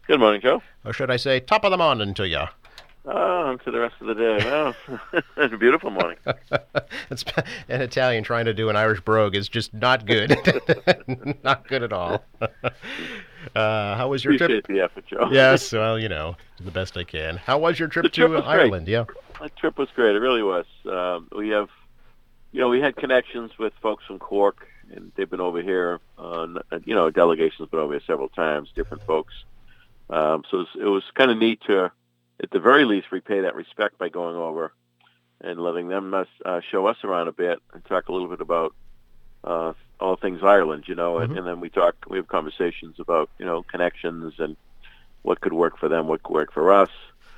Good morning, Joe. Or should I say, top of the morning to you? On to the rest of the day. Well, it's a beautiful morning. It's an Italian trying to do an Irish brogue is just not good. Not good at all. How was your Appreciate trip? the effort, Joe. Yes, well, the best I can. How was your The trip trip to was great. Ireland? Yeah. The trip was great. It really was. We had connections with folks from Cork, and they've been over here. Delegations been over here several times, different folks. So it was kind of neat to, at the very least, repay that respect by going over and letting them show us around a bit and talk a little bit about all things Ireland, Hmm. and then we have conversations about, connections and what could work for them, what could work for us.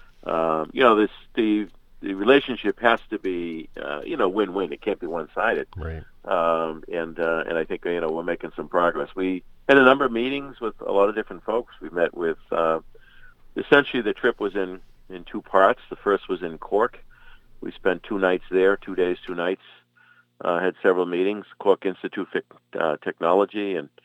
The relationship has to be, win-win. It can't be one-sided. Right. And I think, we're making some progress. We had a number of meetings with a lot of different folks. We met with, essentially the trip was in two parts. The first was in Cork. We spent 2 nights there, 2 days, 2 nights. Had several meetings. Cork Institute for Technology, and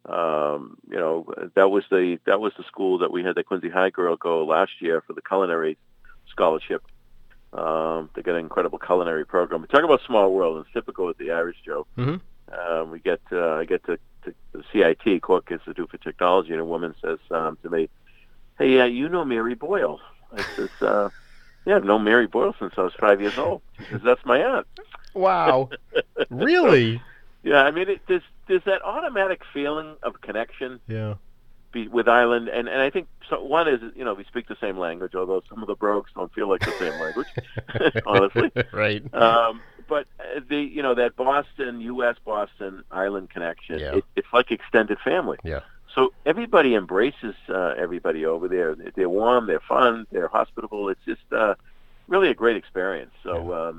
that was the school that we had the Quincy High girl go last year for the culinary scholarship. They got an incredible culinary program. Talk about small world. It's typical with the Irish, Joe. Hmm. I get to the CIT, Cork Institute for Technology, and a woman says to me, "Hey, you know Mary Boyle?" I says, "Yeah, I've known Mary Boyle since I was 5 years old." She says, "That's my aunt." Wow. So, Really? yeah, I mean, there's that automatic feeling of connection Yeah. with Ireland, and I think one is, we speak the same language, although some of the brogues don't feel like the same language, honestly. Right. But that Boston, U.S. Boston Ireland connection, Yeah. it's like extended family. Yeah. So everybody embraces everybody over there. They're warm, they're fun, they're hospitable. It's just really a great experience. So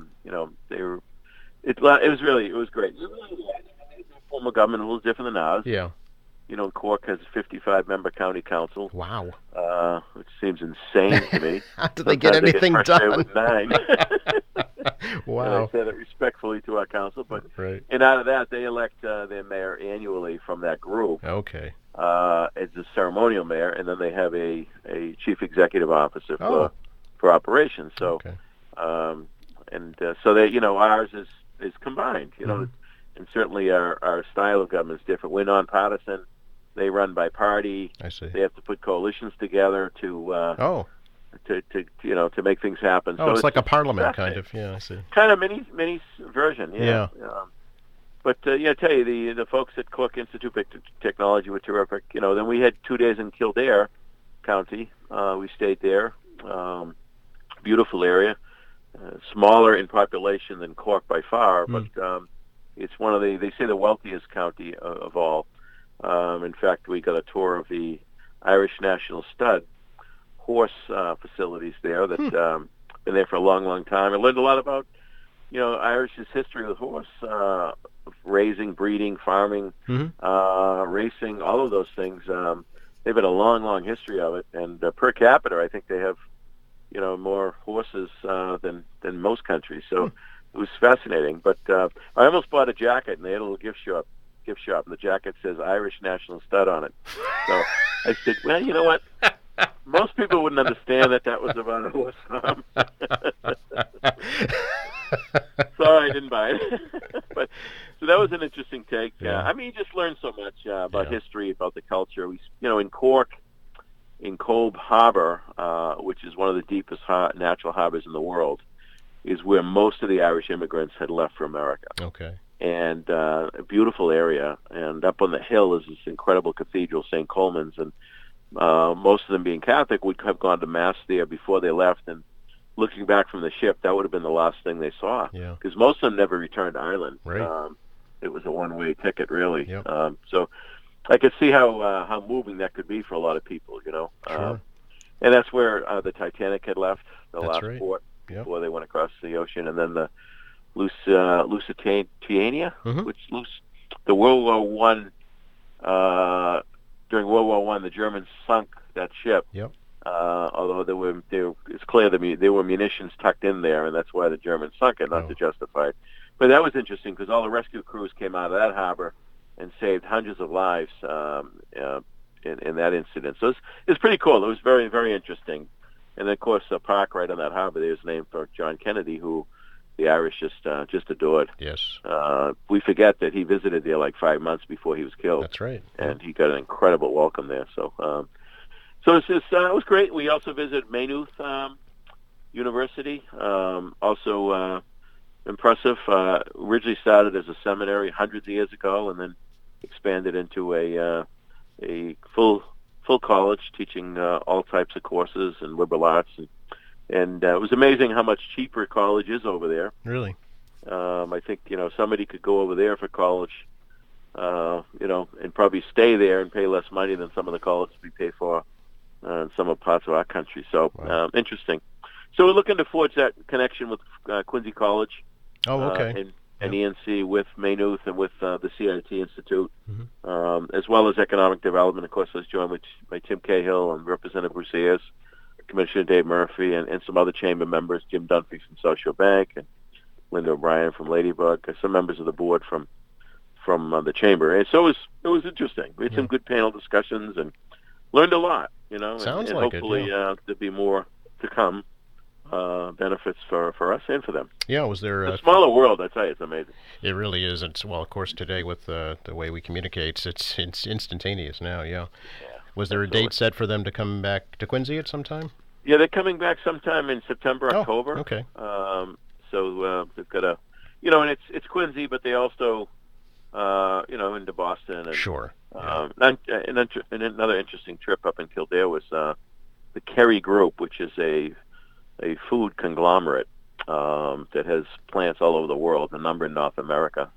it was great. Former government a little different than ours. Yeah. Cork has a 55-member county council, Wow. which seems insane to me. How did they get Sometimes they anything frustrated done? with 9. And I Wow. say that respectfully to our council, but Right. and out of that, they elect their mayor annually from that group Okay. as a ceremonial mayor, and then they have a chief executive officer Oh. for operations. So, Okay. so they, ours is combined, Mhm. and certainly our style of government is different. We're nonpartisan. They run by party. I see. They have to put coalitions together Oh. to make things happen. Oh, So it's like a just parliament kind fascinating. of. Yeah, I see. Kind of mini version, yeah. Yeah. But I tell you, the folks at Cork Institute of Technology were terrific. Then we had 2 days in Kildare County. We stayed there. Beautiful area, smaller in population than Cork by far, but it's one of they say the wealthiest county of all. In fact, we got a tour of the Irish National Stud horse facilities there that been there for a long, long time. I learned a lot about Irish's history with horse raising, breeding, farming, Hmm. racing, all of those things. They've had a long, long history of it, and per capita, I think they have more horses than most countries. So it was fascinating. But I almost bought a jacket, and they had a little gift shop, and the jacket says Irish National Stud on it. So I said, well, you know what? Most people wouldn't understand that was about a horse farm. Sorry, I didn't buy it. But so that was an interesting take. Yeah. I mean, you just learn so much about Yeah. history, about the culture. In Cork, in Cobh Harbor, which is one of the deepest natural harbors in the world, is where most of the Irish immigrants had left for America. Okay. And a beautiful area. And up on the hill is this incredible cathedral, St. Coleman's, and most of them being Catholic would have gone to Mass there before they left. And looking back from the ship, that would have been the last thing they saw. Yeah. Because most of them never returned to Ireland. Right. It was a one-way ticket, really. Yep. So I could see how moving that could be for a lot of people. Sure. And that's where the Titanic had left, the That's last right. port Yep. before they went across the ocean, and then the Lusitania, Mhm. which the World War One. During World War One, the Germans sunk that ship. Yep. Although it's clear that there were munitions tucked in there, and that's why the Germans sunk it, not to justify it. But that was interesting because all the rescue crews came out of that harbor and saved hundreds of lives. in that incident. So it's pretty cool. It was very, very interesting. And then, of course, the park right on that harbor there is named for John Kennedy, who the Irish just adored. Yes. We forget that he visited there like 5 months before he was killed. That's right. And he got an incredible welcome there. So it was great. We also visited Maynooth University. Also impressive. Originally started as a seminary hundreds of years ago, and then expanded into a full college, teaching all types of courses and liberal arts, and it was amazing how much cheaper college is over there. Really? I think somebody could go over there for college, and probably stay there and pay less money than some of the colleges we pay for in some parts of our country. So interesting. So we're looking to forge that connection with Quincy College. Oh, okay. And ENC with Maynooth and with the CIT Institute, as well as economic development. Of course, I was joined by Tim Cahill and Representative Bruce Ayers, Commissioner Dave Murphy, and some other chamber members, Jim Dunphy from Social Bank, and Linda O'Brien from Ladybug, some members of the board from the chamber. And so it was interesting. We had some good panel discussions and learned a lot. Sounds and like hopefully it. there'll be more to come. Benefits for us and for them. Yeah, was there a smaller world? I tell you, it's amazing. It really is. It's of course, today with the way we communicate, it's instantaneous now. Yeah. Was there a date set for them to come back to Quincy at some time? Yeah, they're coming back sometime in September, October. Okay. So they've got and it's Quincy, but they also, into Boston. And, sure. Another interesting trip up in Kildare was the Kerry Group, which is a food conglomerate that has plants all over the world, a number in North America.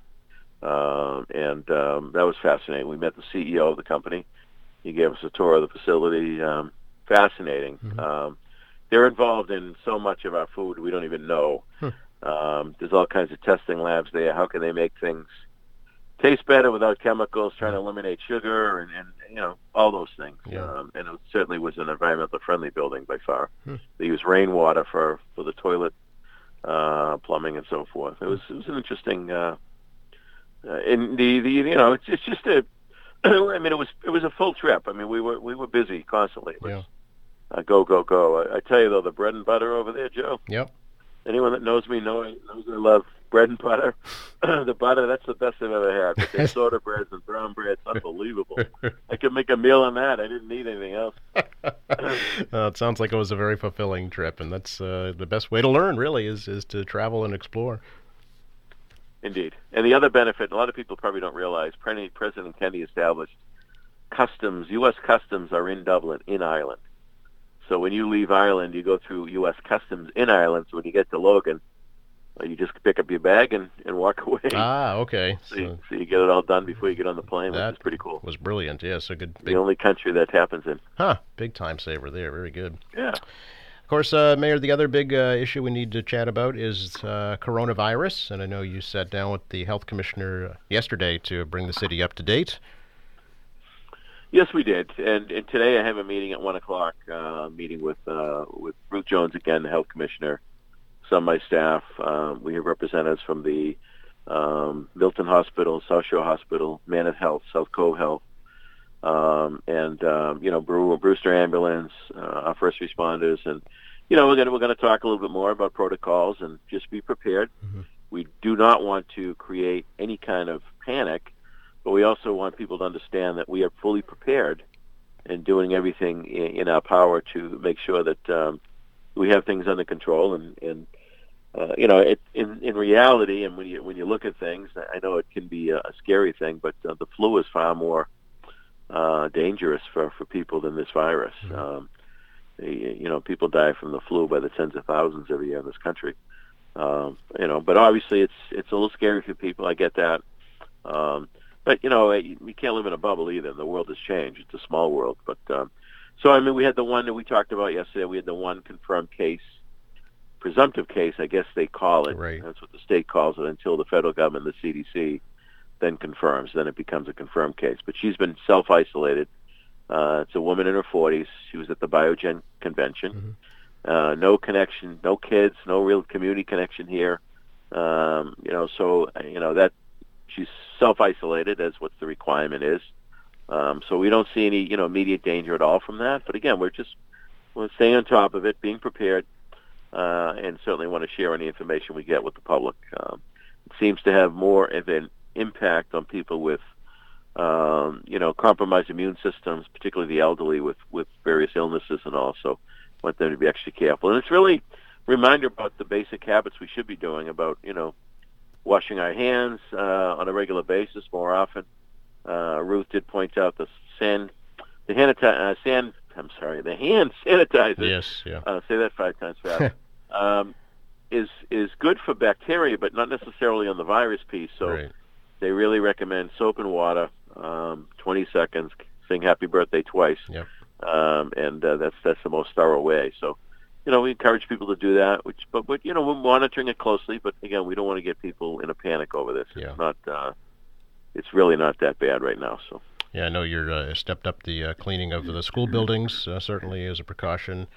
And that was fascinating. We met the CEO of the company. He gave us a tour of the facility. Fascinating. They're involved in so much of our food we don't even know. There's all kinds of testing labs there. How can they make things taste better without chemicals, trying to eliminate sugar and all those things. And it certainly was an environmentally friendly building by far. They use rainwater for the toilet plumbing and so forth. It was an interesting it's just it was a full trip. I mean, we were busy constantly. It was, go. I tell you though, the bread and butter over there, Joe. Yep. Anyone that knows me knows I love bread and butter. The butter, that's the best I've ever had. But the soda breads and brown breads, unbelievable. I could make a meal on that. I didn't need anything else. It sounds like it was a very fulfilling trip, and that's the best way to learn, really, is to travel and explore. Indeed. And the other benefit, a lot of people probably don't realize, President Kennedy established customs. U.S. customs are in Dublin, in Ireland. So when you leave Ireland, you go through U.S. customs in Ireland. So when you get to Logan, you just pick up your bag and walk away. Ah, okay. So you get it all done before you get on the plane, which is pretty cool. Was brilliant, yeah. So good. The only country that happens in. Big time saver there. Very good. Yeah. Of course, Mayor, the other big issue we need to chat about is coronavirus. And I know you sat down with the health commissioner yesterday to bring the city up to date. Yes, we did. And today I have a meeting at 1 o'clock, meeting with Ruth Jones again, the health commissioner, some of my staff. We have representatives from the Milton Hospital, South Shore Hospital, Manor Health, South Cove Health, and Brewster Ambulance, our first responders, and we're going to talk a little bit more about protocols and just be prepared. We do not want to create any kind of panic, but we also want people to understand that we are fully prepared and doing everything in our power to make sure that we have things under control. And in reality, and when you look at things, I know it can be a scary thing, but the flu is far more dangerous for people than this virus. People die from the flu by the tens of thousands every year in this country. But obviously it's a little scary for people. I get that. But we can't live in a bubble either. The world has changed. It's a small world. But we had the one that we talked about yesterday. We had the one confirmed case, presumptive case, I guess they call it. Right. That's what the state calls it until the federal government, the CDC, then confirms. Then it becomes a confirmed case. But she's been self-isolated. It's a woman in her 40s. She was at the Biogen convention. No connection, no kids, no real community connection here. That she's self-isolated, as what the requirement is. So we don't see any, immediate danger at all from that. But again, we're staying on top of it, being prepared, and certainly want to share any information we get with the public. It seems to have more of an impact on people with, compromised immune systems, particularly the elderly with various illnesses and all. So want them to be extra careful. And it's really a reminder about the basic habits we should be doing about, washing our hands on a regular basis more often. Ruth did point out the hand sanitizer. Yes, yeah. Say that 5 times fast. Is good for bacteria, but not necessarily on the virus piece. So Right. they really recommend soap and water, 20 seconds, sing happy birthday twice. Yep. And that's the most thorough way. So, we encourage people to do that, but we're monitoring it closely, but again, we don't want to get people in a panic over this. Yeah. It's not, it's really not that bad right now. So. Yeah, I know you're stepped up the cleaning of the school buildings, certainly as a precaution.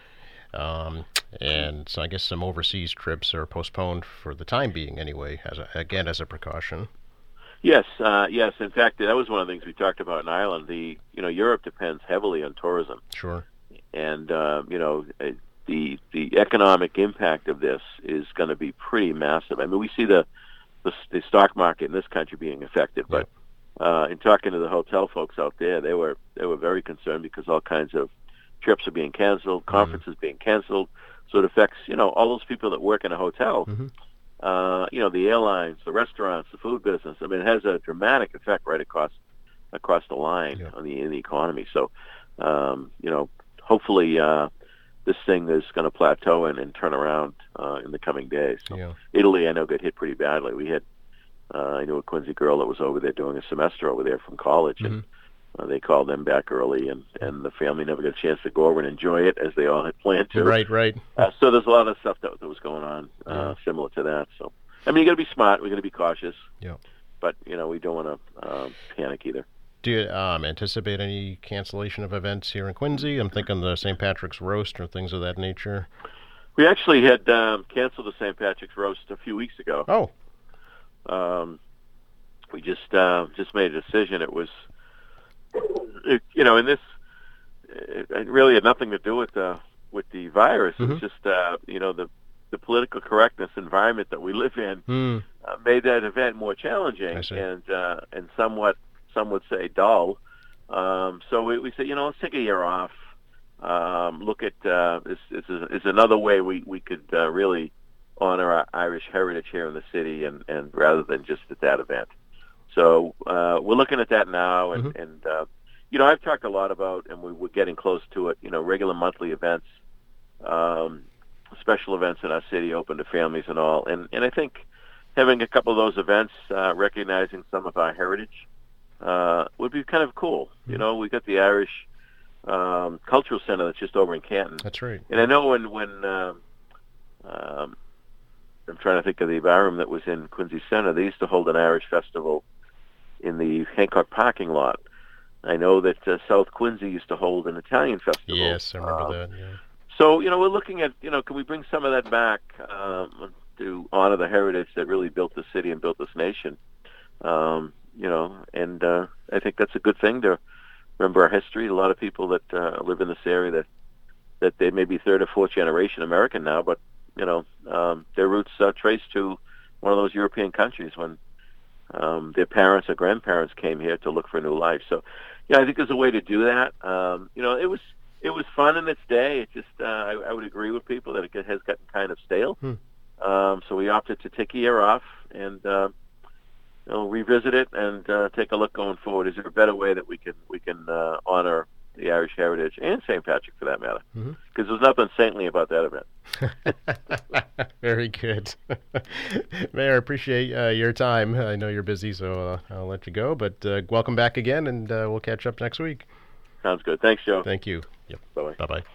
And so I guess some overseas trips are postponed for the time being anyway, as a precaution. Yes, yes. In fact, that was one of the things we talked about in Ireland. Europe depends heavily on tourism. Sure. And, the economic impact of this is going to be pretty massive. I mean, we see the stock market in this country being affected, but in talking to the hotel folks out there, they were very concerned because all kinds of trips are being canceled, conferences being canceled. So it affects, all those people that work in a hotel, the airlines, the restaurants, the food business. I mean, it has a dramatic effect right across the line in the economy. So, hopefully this thing is going to plateau and turn around in the coming days. So Italy, I know, got hit pretty badly. We had, I knew a Quincy girl that was over there doing a semester over there from college, and they called them back early, and the family never got a chance to go over and enjoy it as they all had planned to. Right. So there's a lot of stuff that was going on similar to that. So, I mean, you got to be smart. We're going to be cautious. Yeah. But, we don't want to panic either. Do you anticipate any cancellation of events here in Quincy? I'm thinking the St. Patrick's Roast or things of that nature. We actually had canceled the St. Patrick's Roast a few weeks ago. Oh. We just made a decision. It was, and this it really had nothing to do with the virus. It was just, the political correctness environment that we live in made that event more challenging and somewhat, some would say, dull. So we said, let's take a year off. Look at is another way we could really honor our Irish heritage here in the city, and rather than just at that event. So we're looking at that now, and I've talked a lot about, and we're getting close to it. Regular monthly events, special events in our city, open to families and all. And I think having a couple of those events, recognizing some of our heritage, would be kind of cool. We got the Irish Cultural Center that's just over in Canton. That's right. And I know when I'm trying to think of the environment that was in Quincy Center, they used to hold an Irish festival in the Hancock parking lot. I know that South Quincy used to hold an Italian festival. Yes, I remember that. Yeah. So, we're looking at, can we bring some of that back to honor the heritage that really built this city and built this nation? And I think that's a good thing to remember our history. A lot of people that live in this area that they may be third or fourth generation American now, but, their roots trace to one of those European countries when their parents or grandparents came here to look for a new life. So, I think there's a way to do that. It was fun in its day. It just I would agree with people that it has gotten kind of stale. So we opted to take a year off and revisit it and take a look going forward. Is there a better way that we can honor the Irish heritage and St. Patrick for that matter? Because there's nothing saintly about that event. Very good. Mayor, I appreciate your time. I know you're busy, so I'll let you go. But welcome back again, and we'll catch up next week. Sounds good. Thanks, Joe. Thank you. Yep. Bye-bye. Bye-bye.